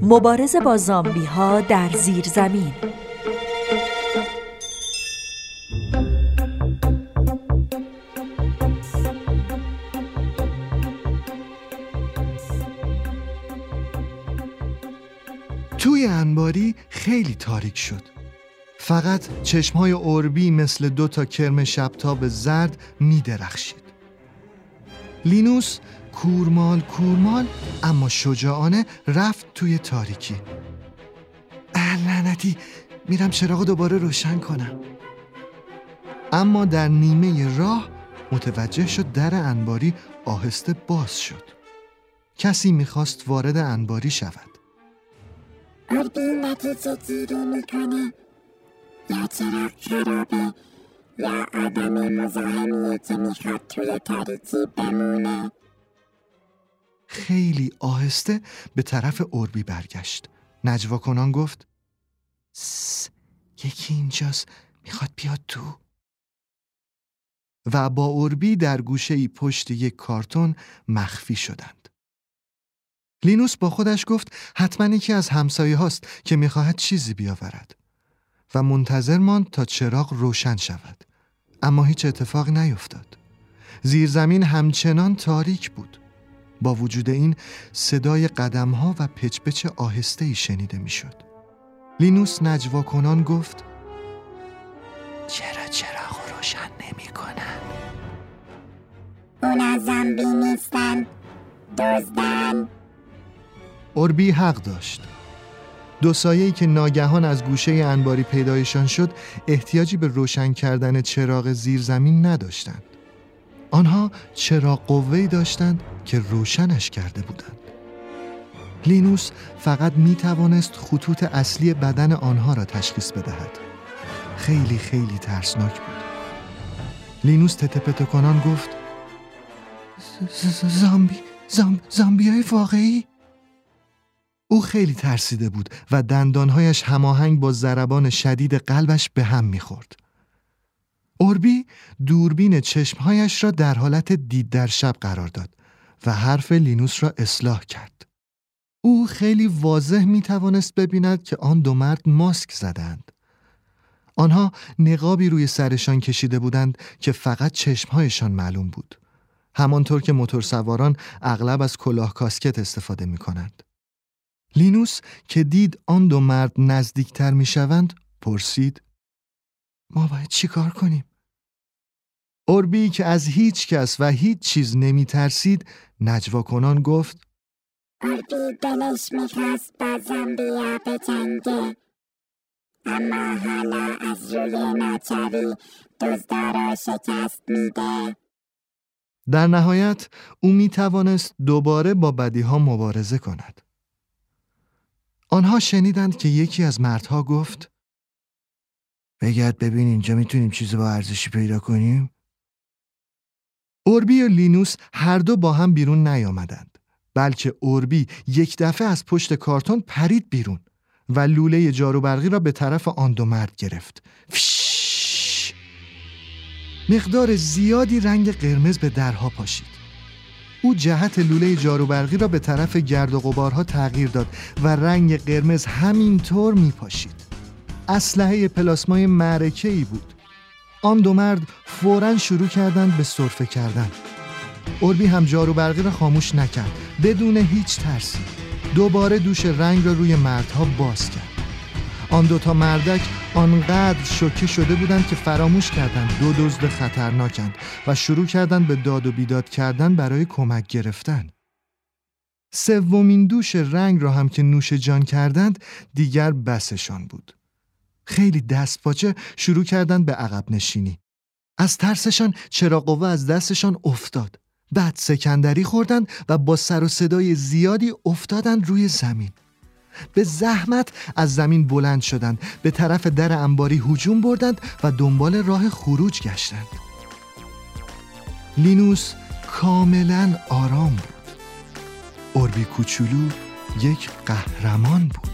مبارزه با زامبی ها در زیر زمین. توی انباری خیلی تاریک شد. فقط چشمهای اوربی مثل 2 کرم شبتاب زرد می درخشید. لینوس کورمال اما شجاعانه رفت توی تاریکی. لعنتی، میرم چراغو دوباره روشن کنم. اما در نیمه راه متوجه شد در انباری آهسته باز شد. کسی میخواست وارد انباری شود. اوربی نتیجه گیری میکنه، یا چراغ خرابه یا آدم مزاحمیه که میخواد توی تاریکی بمونه. خیلی آهسته به طرف اوربی برگشت. نجوا کنان گفت یکی اینجاست، میخواد بیاد تو. و با اوربی در گوشه‌ای پشت یک کارتون مخفی شدند. لینوس با خودش گفت حتما یکی از همسایه هاست که میخواهد چیزی بیاورد و منتظر ماند تا چراغ روشن شود. اما هیچ اتفاق نیفتاد. زیر زمین همچنان تاریک بود. با وجود این صدای قدم‌ها و پچ‌پچ آهسته‌ای شنیده می‌شد. لینوس نجوا کنان گفت چرا چراغ روشن نمی‌کنن؟ اونا زامبی نیستن، دزدن. اوربی حق داشت. 2 سایه‌ای که ناگهان از گوشه انباری پیدایشان شد احتیاجی به روشن کردن چراغ زیر زمین نداشتند. آنها چراغ قوه‌ای داشتند که روشنش کرده بودند. لینوس فقط می توانست خطوط اصلی بدن آنها را تشخیص بدهد. خیلی ترسناک بود. لینوس تته کنان گفت زامبیای واقعی؟ او خیلی ترسیده بود و دندانهایش هماهنگ با ضربان شدید قلبش به هم می‌خورد. اوربی دوربین چشمهایش را در حالت دید در شب قرار داد و حرف لینوس را اصلاح کرد. او خیلی واضح می توانست ببیند که آن 2 مرد ماسک زدند. آنها نقابی روی سرشان کشیده بودند که فقط چشمهایشان معلوم بود. همانطور که موتورسواران اغلب از کلاه کاسکت استفاده می کنند. لینوس که دید آن 2 مرد نزدیکتر می شوند پرسید ما باید چی کار کنیم؟ اوربی که از هیچ کس و هیچ چیز نمی ترسید نجوا کنان گفت اوربی دلش میخواست با زامبیا بجنگه، اما حالا از روی ناچاری دزدا را شکست میده. در نهایت او می توانست دوباره با بدیها مبارزه کند. آنها شنیدند که یکی از مردها گفت بگرد ببین اینجا میتونیم چیز با ارزشی پیدا کنیم؟ اوربی و لینوس هر دو با هم بیرون نیامدند، بلکه اوربی یک دفعه از پشت کارتون پرید بیرون و لوله جارو برقی را به طرف آن 2 مرد گرفت. فش! مقدار زیادی رنگ قرمز به درها پاشید. او جهت لوله جارو برقی را به طرف گرد و غبارها تغییر داد و رنگ قرمز همینطور میپاشید. اسلحه پلاسمای معرکه‌ای بود. آن 2 مرد فوراً شروع کردند به سرفه کردن. اوربی هم جارو برقی را خاموش نکرد. بدون هیچ ترسی دوباره دوش رنگ را روی مردها باز کرد. آن 2 مردک آنقدر شوکه شده بودند که فراموش کردند 2 دزد خطرناکند و شروع کردند به داد و بیداد کردن برای کمک گرفتن. 3مین دوش رنگ را هم که نوش جان کردند دیگر بسشان بود. خیلی دستپاچه شروع کردند به عقب نشینی. از ترسشان چراغ قوه از دستشان افتاد. بعد سکندری خوردند و با سر و صدای زیادی افتادند روی زمین. به زحمت از زمین بلند شدند، به طرف در انباری هجوم بردند و دنبال راه خروج گشتند. لینوس کاملا آرام بود. اوربی کوچولو یک قهرمان بود.